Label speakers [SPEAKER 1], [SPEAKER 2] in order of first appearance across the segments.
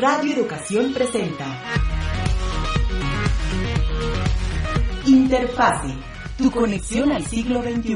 [SPEAKER 1] Radio Educación presenta Interfase, tu conexión al siglo XXI.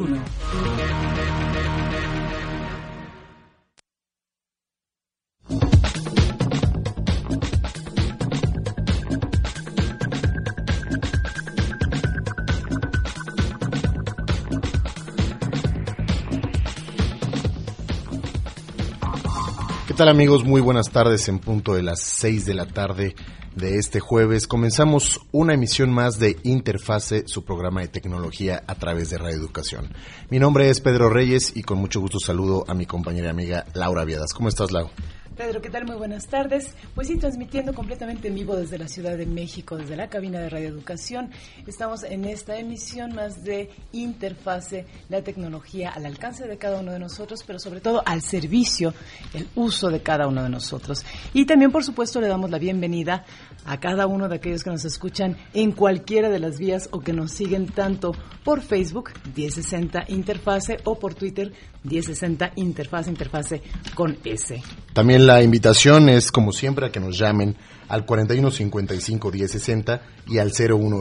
[SPEAKER 2] ¿Qué tal, amigos? Muy buenas tardes. En punto de las 6 de la tarde de este jueves comenzamos una emisión más de Interfase, su programa de tecnología a través de Radio Educación. Mi nombre es Pedro Reyes y con mucho gusto saludo a mi compañera y amiga Laura Viadas. ¿Cómo estás, Lau?
[SPEAKER 3] Pedro, ¿qué tal? Muy buenas tardes. Pues sí, transmitiendo completamente en vivo desde la Ciudad de México, desde la cabina de Radio Educación. Estamos en esta emisión más de Interfase, la tecnología al alcance de cada uno de nosotros, pero sobre todo al servicio, el uso de cada uno de nosotros. Y también, por supuesto, le damos la bienvenida a cada uno de aquellos que nos escuchan en cualquiera de las vías o que nos siguen tanto por Facebook, 1060 Interfase, o por Twitter, 1060 Interfase, Interfase con S.
[SPEAKER 2] También la invitación es, como siempre, a que nos llamen al 4155-1060 y al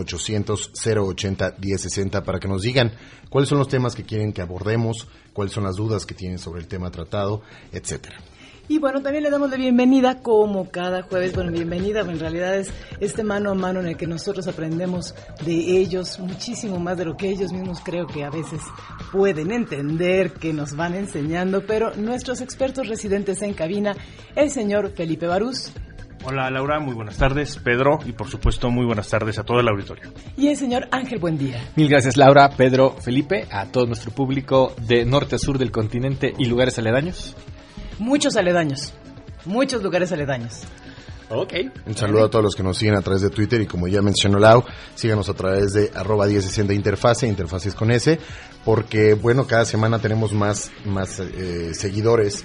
[SPEAKER 2] 01800-080-1060 para que nos digan cuáles son los temas que quieren que abordemos, cuáles son las dudas que tienen sobre el tema tratado, etcétera.
[SPEAKER 3] Y bueno, también le damos la bienvenida, como cada jueves. Bueno, bienvenida, en realidad es este mano a mano en el que nosotros aprendemos de ellos muchísimo más de lo que ellos mismos creo que a veces pueden entender, que nos van enseñando, pero nuestros expertos residentes en cabina, el señor Felipe Barús.
[SPEAKER 4] Hola, Laura, muy buenas tardes, Pedro, y por supuesto muy buenas tardes a todo el auditorio.
[SPEAKER 3] Y el señor Ángel Buendía.
[SPEAKER 5] Mil gracias, Laura, Pedro, Felipe, a todo nuestro público de norte a sur del continente y lugares aledaños.
[SPEAKER 3] Muchos aledaños, muchos lugares aledaños.
[SPEAKER 5] Ok.
[SPEAKER 2] Un saludo a todos los que nos siguen a través de Twitter y, como ya mencionó Lau, síganos a través de @1060 Interfase, Interfase es con S, porque bueno, cada semana tenemos más seguidores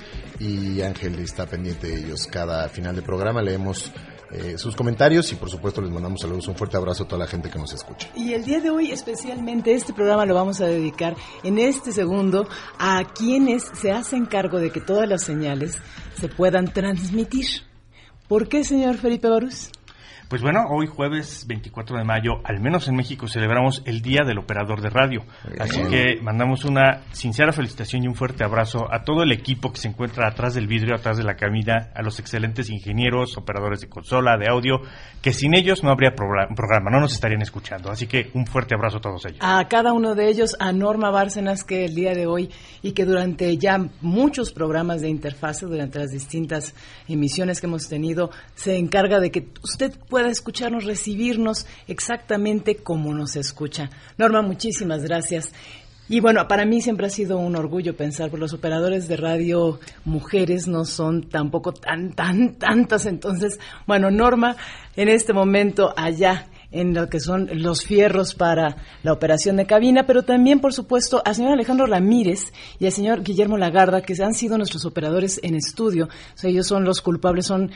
[SPEAKER 2] y Ángel está pendiente de ellos. Cada final de programa leemos sus comentarios y por supuesto les mandamos saludos, un fuerte abrazo a toda la gente que nos escucha.
[SPEAKER 3] Y el día de hoy especialmente este programa lo vamos a dedicar en este segundo a quienes se hacen cargo de que todas las señales se puedan transmitir. ¿Por qué, señor Felipe Barús?
[SPEAKER 4] Pues bueno, hoy jueves 24 de mayo, al menos en México, celebramos el Día del Operador de Radio. Así que mandamos una sincera felicitación y un fuerte abrazo a todo el equipo que se encuentra atrás del vidrio, atrás de la cabina, a los excelentes ingenieros, operadores de consola, de audio, que sin ellos no habría programa, no nos estarían escuchando. Así que un fuerte abrazo a todos ellos.
[SPEAKER 3] A cada uno de ellos, a Norma Bárcenas, que el día de hoy y que durante ya muchos programas de Interfase, durante las distintas emisiones que hemos tenido, se encarga de que usted pueda escucharnos, recibirnos exactamente como nos escucha. Norma, muchísimas gracias. Y bueno, para mí siempre ha sido un orgullo pensar, por los operadores de radio mujeres no son tampoco tantas. Entonces, bueno, Norma, en este momento allá en lo que son los fierros para la operación de cabina, pero también, por supuesto, al señor Alejandro Ramírez y al señor Guillermo Lagarda, que han sido nuestros operadores en estudio. O sea, ellos son los culpables, son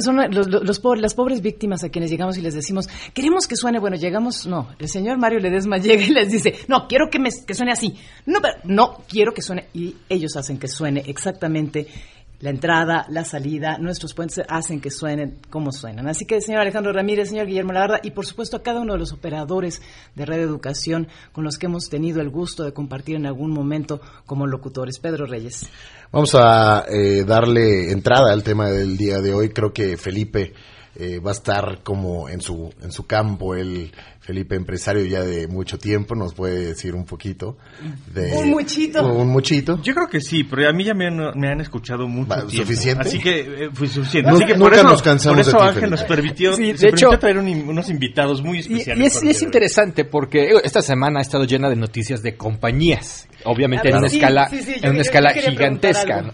[SPEAKER 3] las pobres víctimas a quienes llegamos y les decimos, queremos que suene, bueno, llegamos, no, el señor Mario Ledesma llega y les dice, no, quiero que suene así, no, quiero que suene, y ellos hacen que suene exactamente. La entrada, la salida, nuestros puentes hacen que suenen como suenan. Así que, señor Alejandro Ramírez, señor Guillermo Lagarda y, por supuesto, a cada uno de los operadores de Radio Educación con los que hemos tenido el gusto de compartir en algún momento como locutores. Pedro Reyes.
[SPEAKER 2] Vamos a darle entrada al tema del día de hoy. Creo que Felipe va a estar como en su campo. El Felipe, empresario ya de mucho tiempo, nos puede decir un poquito de
[SPEAKER 3] un muchito.
[SPEAKER 4] Yo creo que sí, pero a mí ya me han escuchado mucho tiempo.
[SPEAKER 2] ¿Suficiente?
[SPEAKER 4] Así que fue suficiente.
[SPEAKER 2] No,
[SPEAKER 4] así que
[SPEAKER 2] nunca nos cansamos
[SPEAKER 4] por eso
[SPEAKER 2] de ti,
[SPEAKER 4] Ángel
[SPEAKER 2] Felipe.
[SPEAKER 4] nos permitió,
[SPEAKER 5] sí,
[SPEAKER 4] se
[SPEAKER 5] hecho,
[SPEAKER 4] permitió traer unos invitados muy especiales.
[SPEAKER 5] Y es interesante porque esta semana ha estado llena de noticias de compañías, obviamente en una escala gigantesca.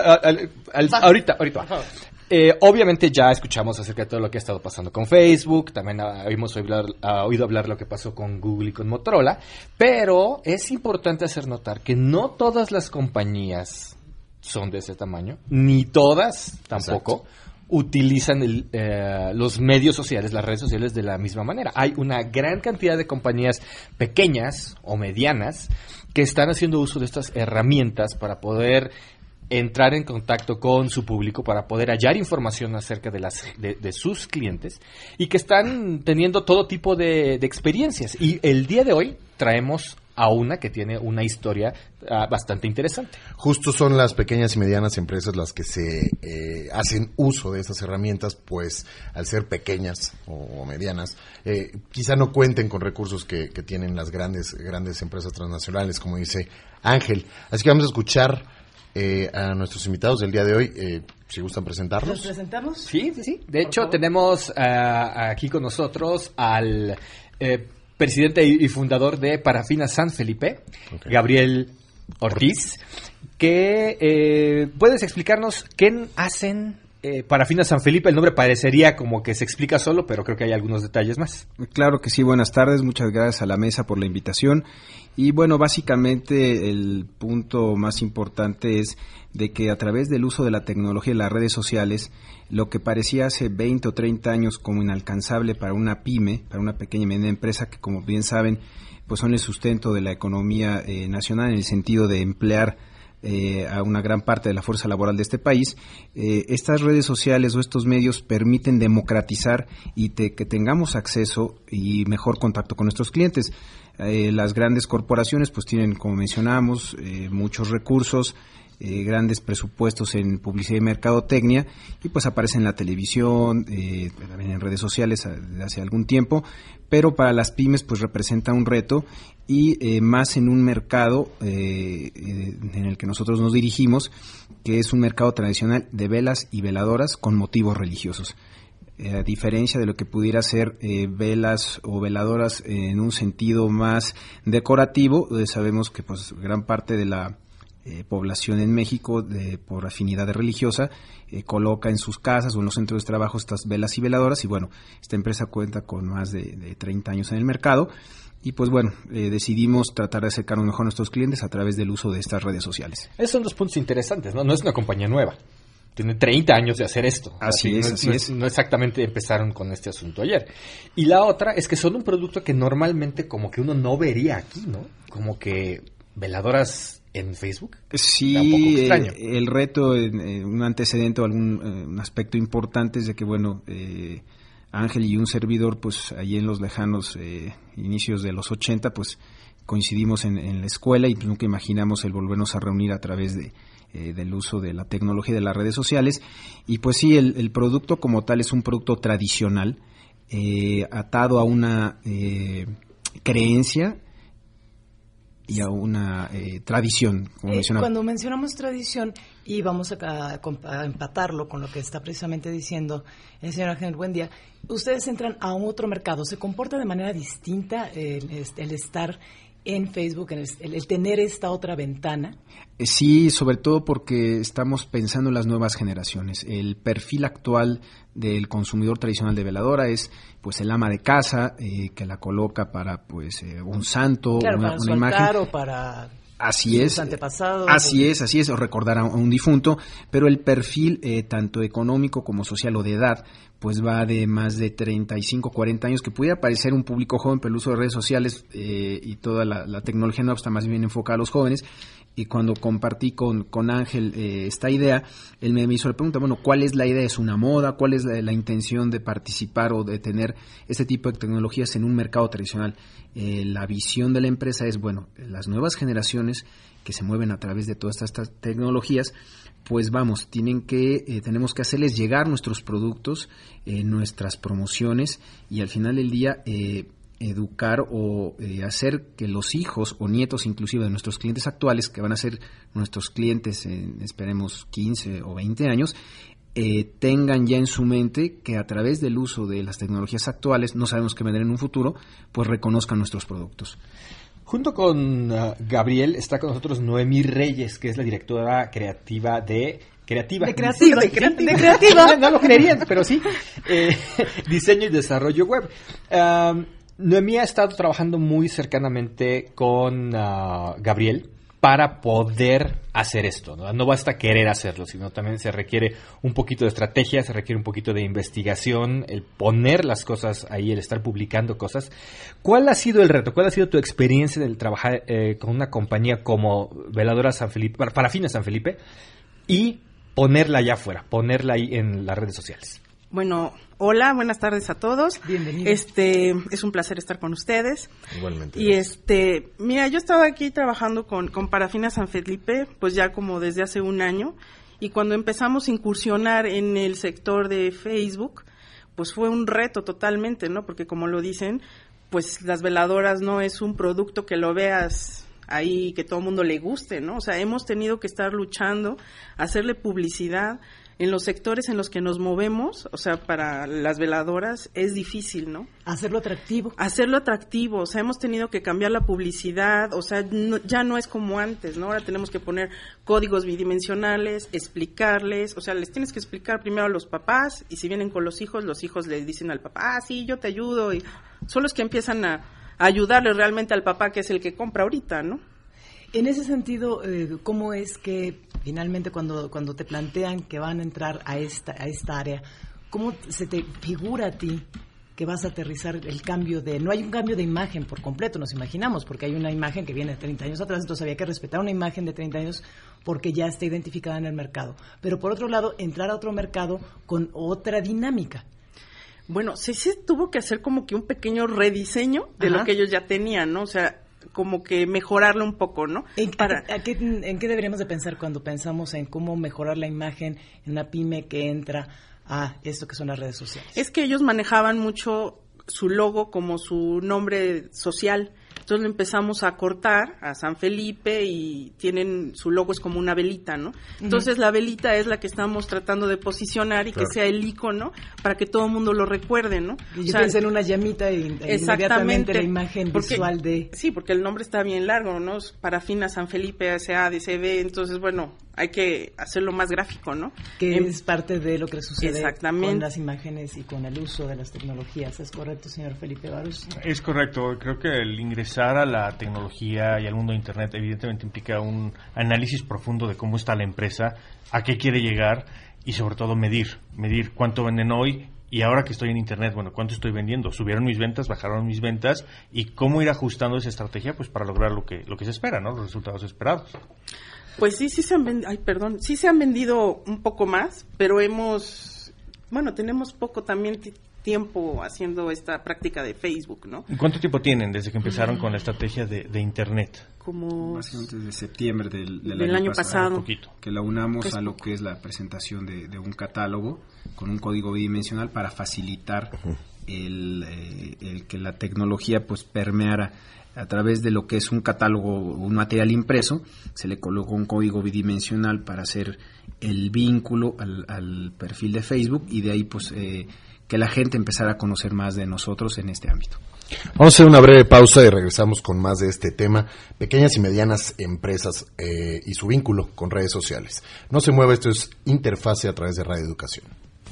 [SPEAKER 5] Ahorita. Obviamente ya escuchamos acerca de todo lo que ha estado pasando con Facebook, también hemos oído hablar de lo que pasó con Google y con Motorola, pero es importante hacer notar que no todas las compañías son de ese tamaño, ni todas tampoco. Exacto. Utilizan los medios sociales, las redes sociales de la misma manera. Hay una gran cantidad de compañías pequeñas o medianas que están haciendo uso de estas herramientas para poder entrar en contacto con su público para poder hallar información acerca de sus clientes y que están teniendo todo tipo de experiencias. Y el día de hoy traemos a una que tiene una historia bastante interesante.
[SPEAKER 2] Justo son las pequeñas y medianas empresas las que se hacen uso de estas herramientas, pues al ser pequeñas o medianas, quizá no cuenten con recursos que tienen las grandes empresas transnacionales, como dice Ángel. Así que vamos a escuchar a nuestros invitados del día de hoy, si gustan presentarlos.
[SPEAKER 3] ¿Los presentamos?
[SPEAKER 5] Sí. De hecho, tenemos aquí con nosotros al presidente y fundador de Parafinas San Felipe, okay, Gabriel Ortiz, que ¿puedes explicarnos qué hacen Parafinas San Felipe? El nombre parecería como que se explica solo, pero creo que hay algunos detalles más.
[SPEAKER 6] Claro que sí, buenas tardes, muchas gracias a la mesa por la invitación. Y bueno, básicamente el punto más importante es de que a través del uso de la tecnología y las redes sociales, lo que parecía hace 20 o 30 años como inalcanzable para una pyme, para una pequeña y mediana empresa que, como bien saben, pues son el sustento de la economía nacional en el sentido de emplear a una gran parte de la fuerza laboral de este país, estas redes sociales o estos medios permiten democratizar y que tengamos acceso y mejor contacto con nuestros clientes. Las grandes corporaciones pues tienen, como mencionamos, muchos recursos, grandes presupuestos en publicidad y mercadotecnia, y pues aparecen en la televisión, también en redes sociales desde hace algún tiempo, pero para las pymes pues representa un reto, y más en un mercado en el que nosotros nos dirigimos, que es un mercado tradicional de velas y veladoras con motivos religiosos. A diferencia de lo que pudiera ser velas o veladoras en un sentido más decorativo, sabemos que pues gran parte de la población en México, por afinidad religiosa, coloca en sus casas o en los centros de trabajo estas velas y veladoras, y bueno, esta empresa cuenta con más de 30 años en el mercado, y pues bueno, decidimos tratar de acercarnos mejor a nuestros clientes a través del uso de estas redes sociales.
[SPEAKER 5] Esos son dos puntos interesantes, ¿no? No es una compañía nueva. Tiene 30 años de hacer esto.
[SPEAKER 6] Así es.
[SPEAKER 5] No exactamente empezaron con este asunto ayer. Y la otra es que son un producto que normalmente como que uno no vería aquí, ¿no? Como que veladoras en Facebook.
[SPEAKER 6] Sí, un poco extraño. El reto, un antecedente o un aspecto importante es de que, bueno, Ángel y un servidor, pues ahí en los lejanos inicios de los 80, pues coincidimos en la escuela, y pues nunca imaginamos el volvernos a reunir a través del uso de la tecnología y de las redes sociales. Y pues sí, el producto como tal es un producto tradicional, atado a una creencia y a una tradición, como mencionaba.
[SPEAKER 3] Cuando mencionamos tradición, y vamos a empatarlo con lo que está precisamente diciendo el señor Ángel Buendía, ustedes entran a otro mercado. ¿Se comporta de manera distinta el estar en Facebook, el tener esta otra ventana?
[SPEAKER 6] Sí, sobre todo porque estamos pensando en las nuevas generaciones. El perfil actual del consumidor tradicional de veladora es pues el ama de casa, que la coloca para pues un santo,
[SPEAKER 3] claro,
[SPEAKER 6] una
[SPEAKER 3] para
[SPEAKER 6] imagen.
[SPEAKER 3] O para
[SPEAKER 6] Así es,
[SPEAKER 3] antepasados.
[SPEAKER 6] Así es, o recordar a un difunto, pero el perfil tanto económico como social o de edad, pues va de más de 35, 40 años, que pudiera parecer un público joven, pero el uso de redes sociales y toda la tecnología nueva está más bien enfocada a los jóvenes. Y cuando compartí con Ángel esta idea, él me hizo la pregunta, bueno, ¿cuál es la idea? ¿Es una moda? ¿Cuál es la intención de participar o de tener este tipo de tecnologías en un mercado tradicional? La visión de la empresa es, bueno, las nuevas generaciones que se mueven a través de todas estas tecnologías, pues vamos, tenemos que hacerles llegar nuestros productos, nuestras promociones, y al final del día educar o hacer que los hijos o nietos inclusive de nuestros clientes actuales, que van a ser nuestros clientes en, esperemos, 15 o 20 años, tengan ya en su mente que a través del uso de las tecnologías actuales, no sabemos qué vendrá en un futuro, pues reconozcan nuestros productos.
[SPEAKER 5] Junto con Gabriel está con nosotros Noemí Reyes, que es la directora creativa de Creativa. No lo creerían, pero sí. Diseño y desarrollo web. Noemí ha estado trabajando muy cercanamente con Gabriel para poder hacer esto, ¿no? No basta querer hacerlo, sino también se requiere un poquito de estrategia, se requiere un poquito de investigación, el poner las cosas ahí, el estar publicando cosas. ¿Cuál ha sido el reto? ¿Cuál ha sido tu experiencia del trabajar con una compañía como Veladora San Felipe, Parafinas San Felipe, y ponerla allá afuera, ponerla ahí en las redes sociales?
[SPEAKER 7] Bueno, hola, buenas tardes a todos.
[SPEAKER 3] Bienvenido.
[SPEAKER 7] Es un placer estar con ustedes.
[SPEAKER 2] Igualmente.
[SPEAKER 7] Y mira, yo estaba aquí trabajando con Parafina San Felipe, pues ya como desde hace un año, y cuando empezamos a incursionar en el sector de Facebook, pues fue un reto totalmente, ¿no? Porque como lo dicen, pues las veladoras no es un producto que lo veas ahí, que todo el mundo le guste, ¿no? O sea, hemos tenido que estar luchando, hacerle publicidad en los sectores en los que nos movemos. O sea, para las veladoras es difícil, ¿no?
[SPEAKER 3] Hacerlo atractivo.
[SPEAKER 7] Hacerlo atractivo, o sea, hemos tenido que cambiar la publicidad, o sea, ya no es como antes, ¿no? Ahora tenemos que poner códigos bidimensionales, explicarles, o sea, les tienes que explicar primero a los papás, y si vienen con los hijos les dicen al papá, sí, yo te ayudo, y son los que empiezan a ayudarle realmente al papá, que es el que compra ahorita, ¿no?
[SPEAKER 3] En ese sentido, ¿cómo es que finalmente cuando te plantean que van a entrar a esta área, cómo se te figura a ti que vas a aterrizar el cambio no hay un cambio de imagen por completo, nos imaginamos, porque hay una imagen que viene de 30 años atrás, entonces había que respetar una imagen de 30 años porque ya está identificada en el mercado. Pero por otro lado, entrar a otro mercado con otra dinámica.
[SPEAKER 7] Bueno, sí tuvo que hacer como que un pequeño rediseño de lo que ellos ya tenían, ¿no? O sea, como que mejorarlo un poco, ¿no?
[SPEAKER 3] ¿En qué deberíamos de pensar cuando pensamos en cómo mejorar la imagen en una pyme que entra a esto que son las redes sociales?
[SPEAKER 7] Es que ellos manejaban mucho su logo como su nombre social. Entonces lo empezamos a cortar a San Felipe y su logo es como una velita, ¿no? Entonces la velita es la que estamos tratando de posicionar y que sea el icono para que todo el mundo lo recuerde, ¿no?
[SPEAKER 3] Y yo pienso en una llamita y inmediatamente la imagen visual de...
[SPEAKER 7] Sí, porque el nombre está bien largo, ¿no? Parafina San Felipe, S.A.D.C.B., entonces, bueno, hay que hacerlo más gráfico, ¿no?
[SPEAKER 3] Que es parte de lo que sucede
[SPEAKER 7] con
[SPEAKER 3] las imágenes y con el uso de las tecnologías. ¿Es correcto, señor Felipe Barros?
[SPEAKER 4] Es correcto. Creo que el ingresar a la tecnología y al mundo de Internet evidentemente implica un análisis profundo de cómo está la empresa, a qué quiere llegar y sobre todo medir cuánto venden hoy. Y ahora que estoy en Internet, bueno, ¿cuánto estoy vendiendo? ¿Subieron mis ventas? ¿Bajaron mis ventas? ¿Y cómo ir ajustando esa estrategia pues para lograr lo que se espera, ¿no? Los resultados esperados.
[SPEAKER 7] Pues sí se han vendido un poco más, pero tenemos poco también tiempo haciendo esta práctica de Facebook, ¿no?
[SPEAKER 4] ¿Cuánto tiempo tienen desde que empezaron con la estrategia de Internet?
[SPEAKER 7] Como
[SPEAKER 6] básicamente desde septiembre del
[SPEAKER 7] año pasado.
[SPEAKER 6] Que la unamos a lo que es la presentación de un catálogo con un código bidimensional para facilitar el que la tecnología pues permeara a través de lo que es un catálogo, un material impreso. Se le colocó un código bidimensional para hacer el vínculo al perfil de Facebook, y de ahí pues que la gente empezara a conocer más de nosotros en este ámbito.
[SPEAKER 2] Vamos a hacer una breve pausa y regresamos con más de este tema, pequeñas y medianas empresas y su vínculo con redes sociales. No se mueva, esto es Interfase a través de Radio Educación.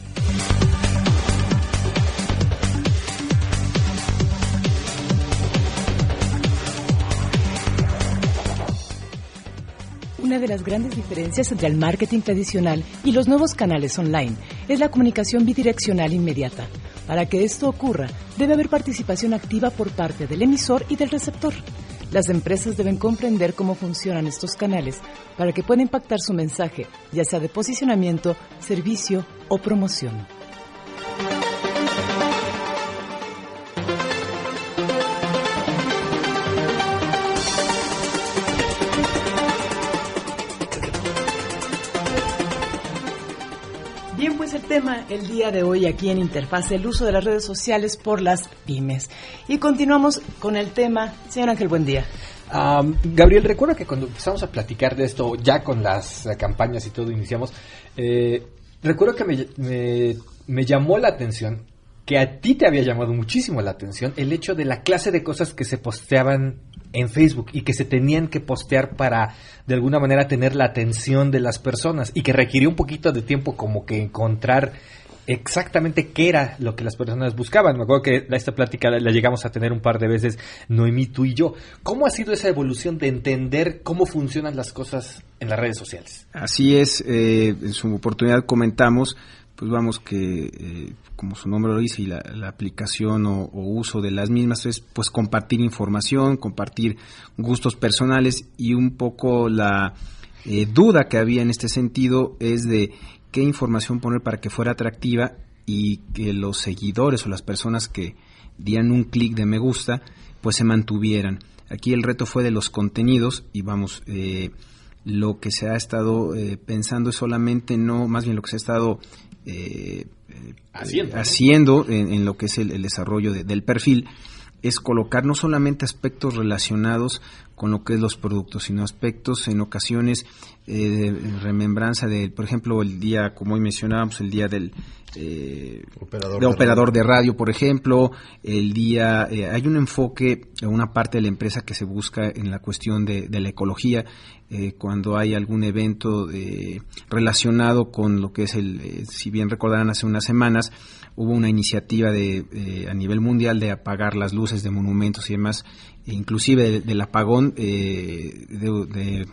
[SPEAKER 1] Una de las grandes diferencias entre el marketing tradicional y los nuevos canales online es la comunicación bidireccional inmediata. Para que esto ocurra, debe haber participación activa por parte del emisor y del receptor. Las empresas deben comprender cómo funcionan estos canales para que pueda impactar su mensaje, ya sea de posicionamiento, servicio o promoción.
[SPEAKER 3] El tema el día de hoy aquí en Interfase, el uso de las redes sociales por las pymes. Y continuamos con el tema. Señor Ángel, buen día.
[SPEAKER 5] Gabriel, recuerda que cuando empezamos a platicar de esto, ya con las campañas y todo iniciamos, recuerdo que me llamó la atención, que a ti te había llamado muchísimo la atención, el hecho de la clase de cosas que se posteaban en Facebook y que se tenían que postear para de alguna manera tener la atención de las personas, y que requirió un poquito de tiempo como que encontrar exactamente qué era lo que las personas buscaban. Me acuerdo que esta plática la llegamos a tener un par de veces, Noemí, tú y yo. ¿Cómo ha sido esa evolución de entender cómo funcionan las cosas en las redes sociales?
[SPEAKER 6] Así es, en su oportunidad comentamos, pues vamos que como su nombre lo dice, y la aplicación o uso de las mismas es pues compartir información, compartir gustos personales, y un poco la duda que había en este sentido es de qué información poner para que fuera atractiva y que los seguidores o las personas que dieran un clic de me gusta, pues se mantuvieran. Aquí el reto fue de los contenidos y vamos, lo que se ha estado pensando es solamente más bien lo que se ha estado haciendo en lo que es el desarrollo del perfil, es colocar no solamente aspectos relacionados con lo que es los productos, sino aspectos en ocasiones de remembranza de, por ejemplo, el día, como hoy mencionábamos, el día del operador de radio, por ejemplo, el día, hay un enfoque, una parte de la empresa que se busca en la cuestión de la ecología, cuando hay algún evento relacionado con lo que es si bien recordarán hace unas semanas, hubo una iniciativa a nivel mundial de apagar las luces de monumentos y demás, inclusive del apagón de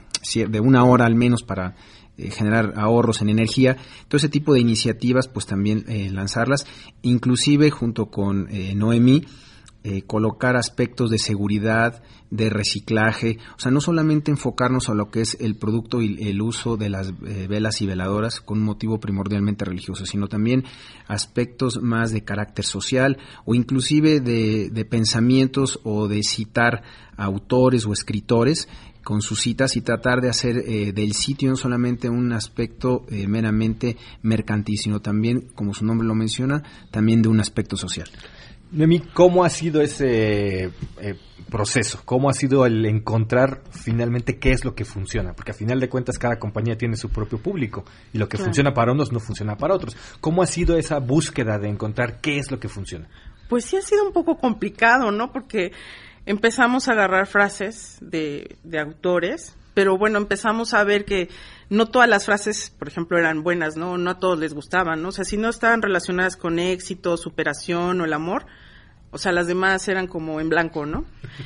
[SPEAKER 6] 1 hora al menos para generar ahorros en energía. Todo ese tipo de iniciativas pues también lanzarlas, inclusive junto con Noemí, colocar aspectos de seguridad, de reciclaje, o sea, no solamente enfocarnos a lo que es el producto y el uso de las velas y veladoras con un motivo primordialmente religioso, sino también aspectos más de carácter social o inclusive de pensamientos o de citar a autores o escritores con sus citas y tratar de hacer del sitio no solamente un aspecto meramente mercantil, sino también, como su nombre lo menciona, también de un aspecto social.
[SPEAKER 5] Noemí, ¿cómo ha sido ese proceso? ¿Cómo ha sido el encontrar finalmente qué es lo que funciona? Porque a final de cuentas cada compañía tiene su propio público y lo que funciona para unos no funciona para otros. ¿Cómo ha sido esa búsqueda de encontrar qué es lo que funciona?
[SPEAKER 7] Pues sí ha sido un poco complicado, ¿no? Porque empezamos a agarrar frases de autores, pero bueno, empezamos a ver que no todas las frases, por ejemplo, eran buenas, ¿no? No a todos les gustaban, ¿no? O sea, si no estaban relacionadas con éxito, superación o el amor, o sea, las demás eran como en blanco, ¿no?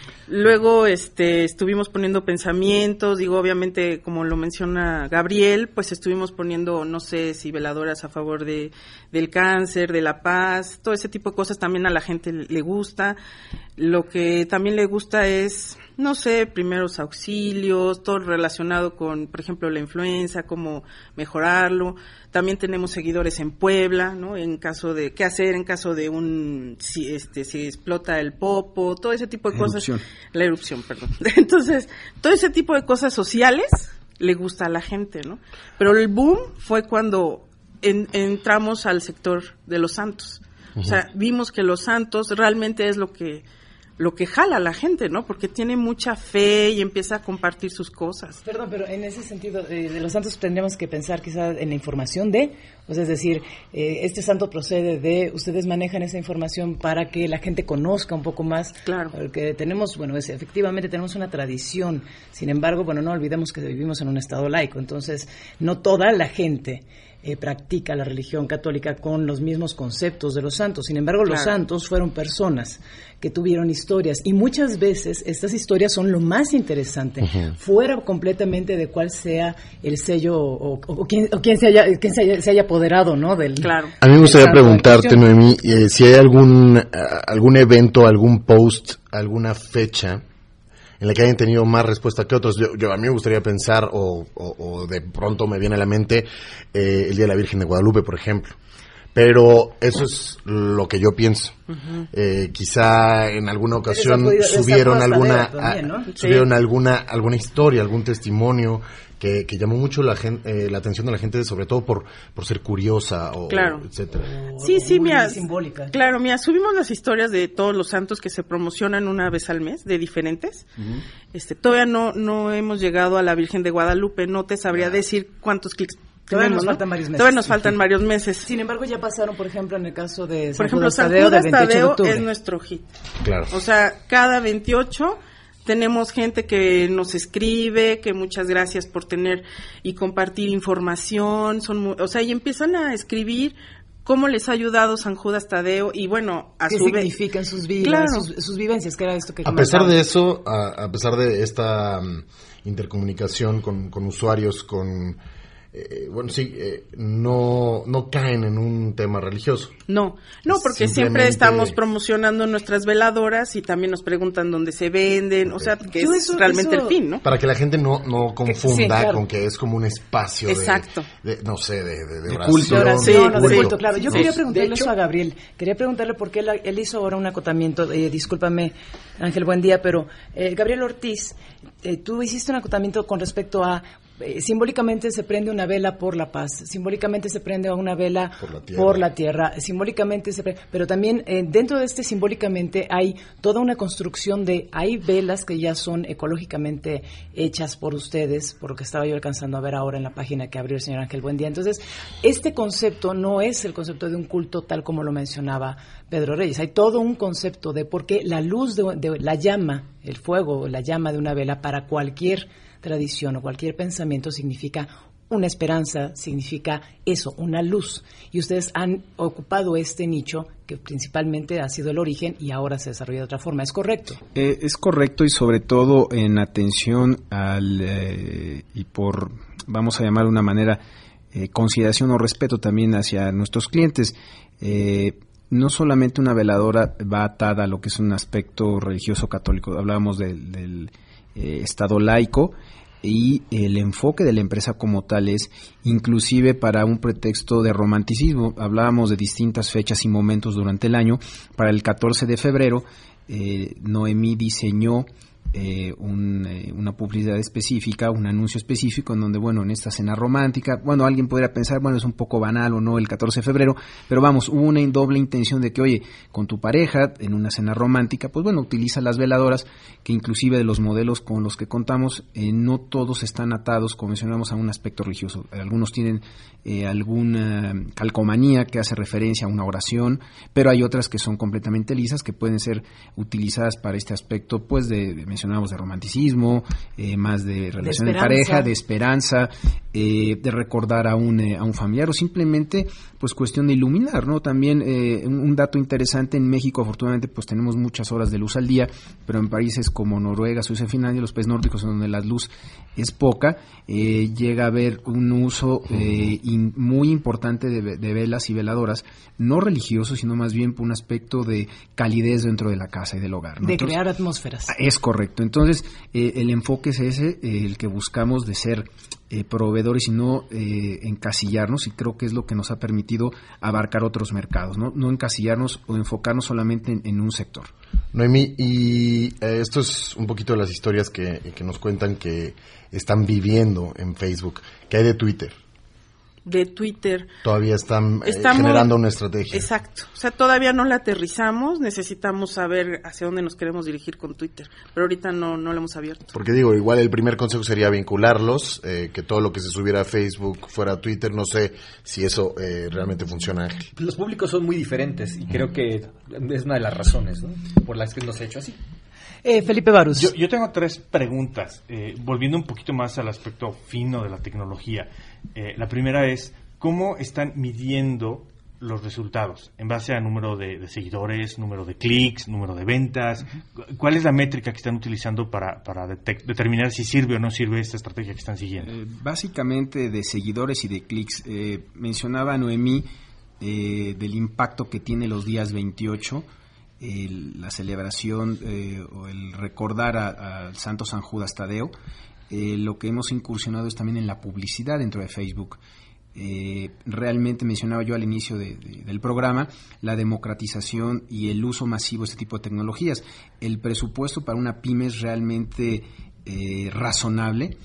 [SPEAKER 7] Luego, estuvimos poniendo pensamientos, digo, obviamente, como lo menciona Gabriel, pues estuvimos poniendo, no sé, si veladoras a favor del cáncer, de la paz, todo ese tipo de cosas también a la gente le gusta. Lo que también le gusta es, no sé, primeros auxilios, todo relacionado con, por ejemplo, la influenza, cómo mejorarlo. También tenemos seguidores en Puebla, ¿no? En caso de, qué hacer en caso de si explota el popo, todo ese tipo de cosas. La erupción, perdón. Entonces, todo ese tipo de cosas sociales le gusta a la gente, ¿no? Pero el boom fue cuando entramos al sector de los santos. Uh-huh. O sea, vimos que los santos realmente es lo que jala a la gente, ¿no? Porque tiene mucha fe y empieza a compartir sus cosas.
[SPEAKER 3] Perdón, pero en ese sentido, de los santos tendríamos que pensar quizás en la información o sea, es decir, este santo procede de, ustedes manejan esa información para que la gente conozca un poco más.
[SPEAKER 7] Claro.
[SPEAKER 3] Porque tenemos, efectivamente tenemos una tradición, sin embargo, no olvidemos que vivimos en un estado laico, entonces no toda la gente practica la religión católica con los mismos conceptos de los santos. Sin embargo, los santos fueron personas que tuvieron historias y muchas veces estas historias son lo más interesante, fuera completamente de cuál sea el sello o quién se haya apoderado, ¿no?
[SPEAKER 7] Claro.
[SPEAKER 2] A mí me gustaría preguntarte, Noemí, si hay algún evento, algún post, alguna fecha en la que hayan tenido más respuesta que otros. A mí me gustaría pensar, o de pronto me viene a la mente, el Día de la Virgen de Guadalupe, por ejemplo. Pero eso es lo que yo pienso. Uh-huh. Quizá en alguna ocasión subieron alguna historia, algún testimonio que llamó mucho la atención de la gente, sobre todo por ser curiosa o etcétera.
[SPEAKER 7] Sí, mira,
[SPEAKER 3] simbólica.
[SPEAKER 7] Claro, mira, subimos las historias de todos los santos que se promocionan una vez al mes, de diferentes. Uh-huh. Todavía no hemos llegado a la Virgen de Guadalupe, no te sabría decir cuántos clics.
[SPEAKER 3] Todavía nos faltan varios meses.
[SPEAKER 7] Todavía nos faltan varios meses.
[SPEAKER 3] Sin embargo, ya pasaron, por ejemplo, en el caso de
[SPEAKER 7] San Judas Tadeo, del 28 de octubre. Es nuestro hit.
[SPEAKER 2] Claro.
[SPEAKER 7] O sea, cada 28 tenemos gente que nos escribe, que muchas gracias por tener y compartir información, y empiezan a escribir cómo les ha ayudado San Judas Tadeo y
[SPEAKER 3] ¿qué significan sus vidas, sus vivencias, que era esto que
[SPEAKER 2] a pesar de eso, a pesar de esta intercomunicación con usuarios, con no caen en un tema religioso.
[SPEAKER 7] No, porque siempre estamos promocionando nuestras veladoras y también nos preguntan dónde se venden, o sea, que es realmente el fin, ¿no?
[SPEAKER 2] Para que la gente no confunda con que es como un espacio de
[SPEAKER 3] oración. De culto, claro. Yo quería preguntarle eso a Gabriel. Quería preguntarle por qué él hizo ahora un acotamiento. Discúlpame, Ángel, buen día, pero Gabriel Ortiz, tú hiciste un acotamiento con respecto a simbólicamente se prende una vela por la paz, simbólicamente se prende una vela por la tierra, simbólicamente pero también dentro de simbólicamente hay toda una construcción hay velas que ya son ecológicamente hechas por ustedes, por lo que estaba yo alcanzando a ver ahora en la página que abrió el señor Ángel Buendía. Entonces, este concepto no es el concepto de un culto tal como lo mencionaba Pedro Reyes, hay todo un concepto de por qué la luz de la llama, el fuego, la llama de una vela para cualquier tradición o cualquier pensamiento significa una esperanza, significa eso, una luz. Y ustedes han ocupado este nicho que principalmente ha sido el origen y ahora se desarrolla de otra forma. ¿Es correcto?
[SPEAKER 6] Es correcto, y sobre todo en atención y por, vamos a llamar de una manera, consideración o respeto también hacia nuestros clientes. No solamente una veladora va atada a lo que es un aspecto religioso católico. Hablábamos del Estado laico, y el enfoque de la empresa como tal es inclusive para un pretexto de romanticismo. Hablábamos de distintas fechas y momentos durante el año. Para el 14 de febrero, Noemí diseñó una publicidad específica, un anuncio específico en donde, en esta cena romántica, alguien podría pensar, es un poco banal o no el 14 de febrero, pero hubo una doble intención de que, oye, con tu pareja, en una cena romántica, utiliza las veladoras, que inclusive de los modelos con los que contamos, no todos están atados, como mencionamos, a un aspecto religioso. Algunos tienen alguna calcomanía que hace referencia a una oración, pero hay otras que son completamente lisas, que pueden ser utilizadas para este aspecto, mencionamos de romanticismo, más de relación de pareja, de esperanza, de recordar a un familiar, o simplemente cuestión de iluminar, ¿no? También un dato interesante: en México afortunadamente tenemos muchas horas de luz al día, pero en países como Noruega, Suiza, Finlandia, los países nórdicos en donde la luz es poca, llega a haber un uso muy importante de velas y veladoras, no religiosos, sino más bien por un aspecto de calidez dentro de la casa y del hogar, ¿no?
[SPEAKER 3] Entonces, crear atmósferas.
[SPEAKER 6] Es correcto. Entonces, el enfoque es ese, el que buscamos, de ser proveedores y no encasillarnos, y creo que es lo que nos ha permitido abarcar otros mercados, no encasillarnos o enfocarnos solamente en un sector.
[SPEAKER 2] Noemí, y esto es un poquito de las historias que nos cuentan que están viviendo en Facebook. ¿Qué hay de Twitter?
[SPEAKER 7] De Twitter.
[SPEAKER 2] Todavía estamos generando una estrategia.
[SPEAKER 7] Exacto. O sea, todavía no la aterrizamos, necesitamos saber hacia dónde nos queremos dirigir con Twitter, pero ahorita no lo hemos abierto.
[SPEAKER 2] Porque igual el primer consejo sería vincularlos, que todo lo que se subiera a Facebook fuera a Twitter. No sé si eso realmente funciona, Ángel.
[SPEAKER 5] Los públicos son muy diferentes y creo que es una de las razones, ¿no?, por las que nos ha hecho así.
[SPEAKER 3] Felipe Barús.
[SPEAKER 4] Yo tengo 3 preguntas, volviendo un poquito más al aspecto fino de la tecnología. La primera es, ¿cómo están midiendo los resultados? En base a número de seguidores, número de clics, número de ventas. ¿Cuál es la métrica que están utilizando para determinar si sirve o no sirve esta estrategia que están siguiendo?
[SPEAKER 6] Básicamente de seguidores y de clics. Mencionaba Noemí del impacto que tiene los días 28, la celebración o el recordar al Santo San Judas Tadeo. Lo que hemos incursionado es también en la publicidad dentro de Facebook. Realmente mencionaba yo al inicio del programa la democratización y el uso masivo de este tipo de tecnologías. El presupuesto para una pyme es realmente razonable.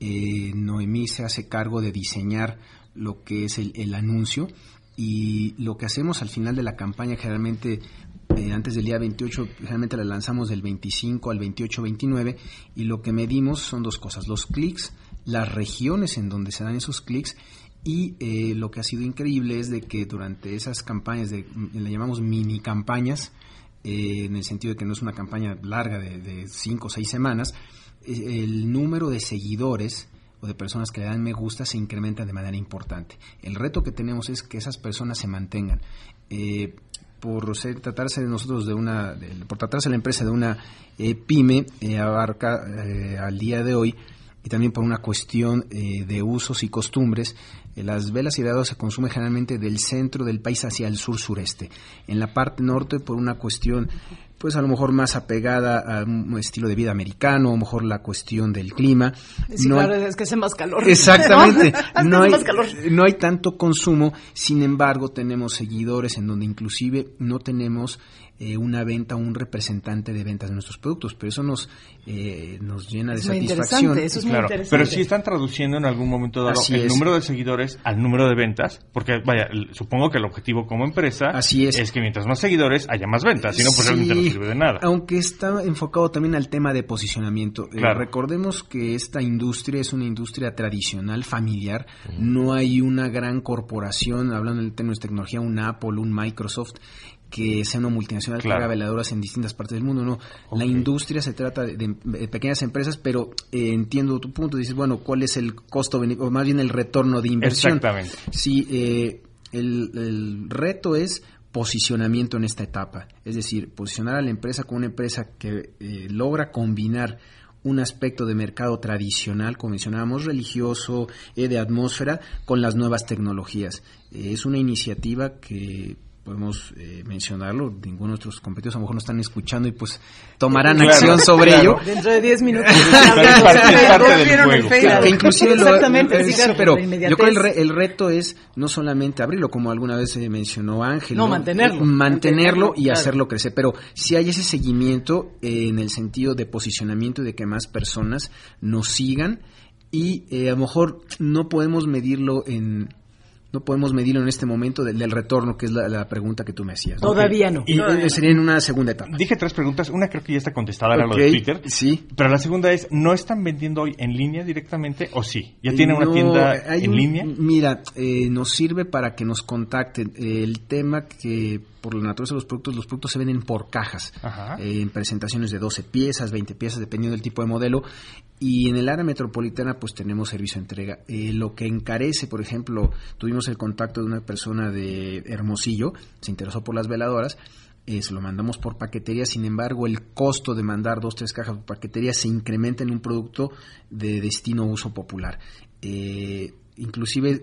[SPEAKER 6] Noemí se hace cargo de diseñar lo que es el anuncio, y lo que hacemos al final de la campaña, generalmente antes del día 28, generalmente la lanzamos del 25 al 28-29, y lo que medimos son 2 cosas: los clics, las regiones en donde se dan esos clics, y lo que ha sido increíble es de que durante esas campañas, le llamamos mini campañas, en el sentido de que no es una campaña larga de 5 o 6 semanas, el número de seguidores o de personas que le dan me gusta se incrementa de manera importante. El reto que tenemos es que esas personas se mantengan. Por tratarse de nosotros por tratarse de la empresa de una pyme, abarca al día de hoy y también por una cuestión de usos y costumbres. Las velas y veladoras se consumen generalmente del centro del país hacia el sur-sureste. En la parte norte, por una cuestión, pues a lo mejor más apegada a un estilo de vida americano, a lo mejor la cuestión del clima.
[SPEAKER 3] Sí, claro, es que hace más calor.
[SPEAKER 6] Exactamente.
[SPEAKER 3] ¿No?
[SPEAKER 6] No hay tanto consumo, sin embargo, tenemos seguidores en donde inclusive no tenemos una venta, un representante de ventas de nuestros productos, pero eso nos llena de satisfacción.
[SPEAKER 3] Eso es muy interesante.
[SPEAKER 4] Pero sí están traduciendo en algún momento dado el número de seguidores al número de ventas, porque vaya, supongo que el objetivo como empresa es que mientras más seguidores haya más ventas, si no pues realmente no sirve de nada.
[SPEAKER 6] Aunque está enfocado también al tema de posicionamiento. Recordemos que esta industria es una industria tradicional, familiar, no hay una gran corporación, hablando en términos de tecnología, un Apple, un Microsoft, que sea una multinacional que haga veladoras en distintas partes del mundo, no. La industria se trata de pequeñas empresas, pero entiendo tu punto, dices, bueno, ¿cuál es el costo, o más bien el retorno de inversión?
[SPEAKER 4] Exactamente.
[SPEAKER 6] Sí, el reto es posicionamiento en esta etapa, es decir, posicionar a la empresa como una empresa que logra combinar un aspecto de mercado tradicional, como mencionábamos, religioso, de atmósfera, con las nuevas tecnologías. Es una iniciativa que podemos mencionarlo, ninguno de nuestros competidores a lo mejor no están escuchando y pues tomarán acción sobre ello.
[SPEAKER 3] Dentro de 10 minutos.
[SPEAKER 6] Inclusive pero yo creo que el reto es no solamente abrirlo, como alguna vez mencionó Ángel, mantenerlo y hacerlo crecer, pero si hay ese seguimiento en el sentido de posicionamiento y de que más personas nos sigan y a lo mejor no podemos medirlo en este momento del retorno, que es la pregunta que tú me hacías, ¿no?
[SPEAKER 3] Todavía no.
[SPEAKER 6] Y sería en una segunda etapa.
[SPEAKER 4] Dije 3 preguntas. Una creo que ya está contestada, era lo de Twitter.
[SPEAKER 6] Sí.
[SPEAKER 4] Pero la segunda es, ¿no están vendiendo hoy en línea directamente o sí? ¿Ya tienen una tienda en línea?
[SPEAKER 6] Mira, nos sirve para que nos contacten. El tema que por la naturaleza de los productos se venden por cajas, en presentaciones de 12 piezas, 20 piezas, dependiendo del tipo de modelo. Y en el área metropolitana pues tenemos servicio de entrega. Lo que encarece, por ejemplo, tuvimos el contacto de una persona de Hermosillo, se interesó por las veladoras, se lo mandamos por paquetería, sin embargo el costo de mandar 2-3 cajas por paquetería se incrementa en un producto de destino uso popular. Inclusive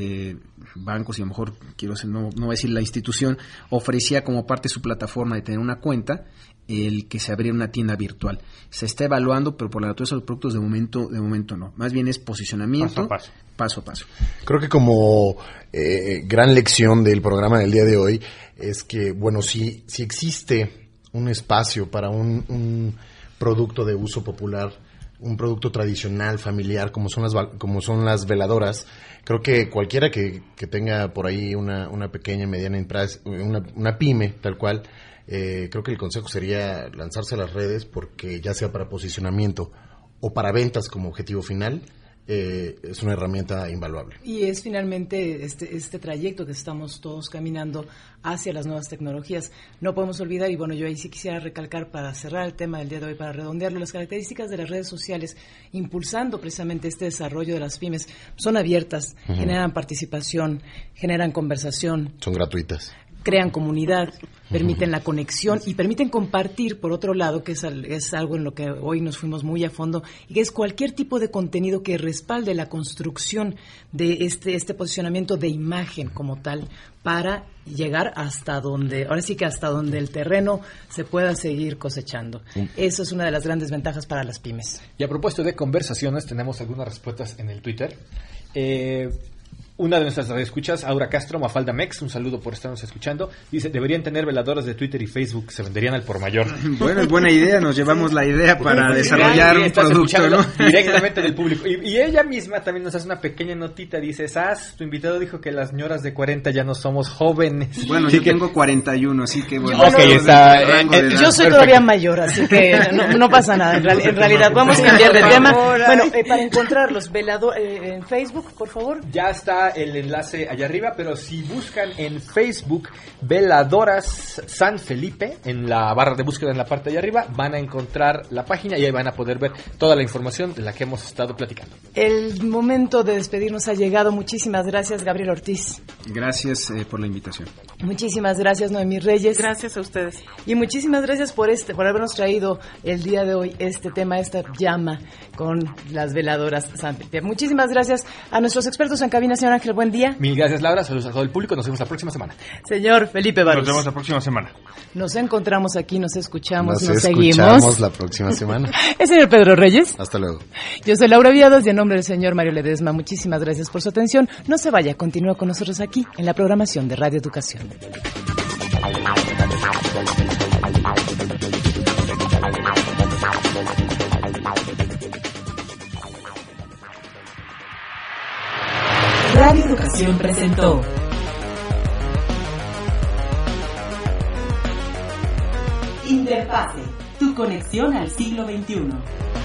[SPEAKER 6] bancos, y a lo mejor no voy a decir la institución, ofrecía como parte de su plataforma de tener una cuenta el que se abriera una tienda virtual. Se está evaluando, pero por la naturaleza de los productos de momento no. Más bien es posicionamiento paso a paso.
[SPEAKER 2] Creo que como gran lección del programa del día de hoy es que, bueno, si existe un espacio para un producto de uso popular, un producto tradicional, familiar, como son las veladoras, creo que cualquiera que tenga por ahí una pequeña, mediana empresa, una pyme, tal cual, creo que el consejo sería lanzarse a las redes, porque ya sea para posicionamiento o para ventas como objetivo final, es una herramienta invaluable.
[SPEAKER 3] Y es finalmente este trayecto que estamos todos caminando hacia las nuevas tecnologías. No podemos olvidar, y bueno, yo ahí sí quisiera recalcar para cerrar el tema del día de hoy, para redondearlo, las características de las redes sociales impulsando precisamente este desarrollo de las pymes. Son abiertas, generan participación, generan conversación.
[SPEAKER 2] Son gratuitas.
[SPEAKER 3] Crean comunidad, permiten la conexión y permiten compartir, por otro lado, que es algo en lo que hoy nos fuimos muy a fondo, y que es cualquier tipo de contenido que respalde la construcción de este posicionamiento de imagen como tal, para llegar hasta donde el terreno se pueda seguir cosechando. Eso es una de las grandes ventajas para las pymes.
[SPEAKER 5] Y a propósito de conversaciones, tenemos algunas respuestas en el Twitter. Una de nuestras radioescuchas, Aura Castro, Mafalda Mex, un saludo por estarnos escuchando, dice, deberían tener veladoras de Twitter y Facebook, se venderían al por mayor.
[SPEAKER 6] Bueno, es buena idea, nos llevamos la idea para desarrollar un producto, ¿no?
[SPEAKER 5] Directamente del público. Y ella misma también nos hace una pequeña notita, dice, tu invitado dijo que las señoras de 40 ya no somos jóvenes.
[SPEAKER 6] Bueno, yo tengo 41, así que bueno.
[SPEAKER 3] Yo soy todavía mayor, así que no pasa nada, en realidad vamos a cambiar de tema. Bueno, para encontrarlos, en Facebook, por favor.
[SPEAKER 5] Ya está el enlace allá arriba, pero si buscan en Facebook Veladoras San Felipe, en la barra de búsqueda en la parte de allá arriba, van a encontrar la página y ahí van a poder ver toda la información de la que hemos estado platicando.
[SPEAKER 3] El momento de despedirnos ha llegado. Muchísimas gracias, Gabriel Ortiz.
[SPEAKER 6] Gracias por la invitación.
[SPEAKER 3] Muchísimas gracias, Noemí Reyes.
[SPEAKER 7] Gracias a ustedes.
[SPEAKER 3] Y muchísimas gracias por habernos traído el día de hoy este tema, esta llama con las veladoras San Felipe. Muchísimas gracias a nuestros expertos en cabina, señor Ángel. Buen día.
[SPEAKER 5] Mil gracias, Laura. Saludos a todo el público. Nos vemos la próxima semana.
[SPEAKER 3] Señor Felipe Barros.
[SPEAKER 4] Nos vemos la próxima semana.
[SPEAKER 3] Nos encontramos aquí, nos escuchamos,
[SPEAKER 2] nos
[SPEAKER 3] seguimos.
[SPEAKER 2] Nos escuchamos la próxima semana.
[SPEAKER 3] El señor Pedro Reyes.
[SPEAKER 2] Hasta luego.
[SPEAKER 3] Yo soy Laura Viados y en nombre del señor Mario Ledesma, muchísimas gracias por su atención. No se vaya, continúa con nosotros aquí en la programación de Radio Educación.
[SPEAKER 1] Radio Educación presentó Interfase, tu conexión al siglo XXI.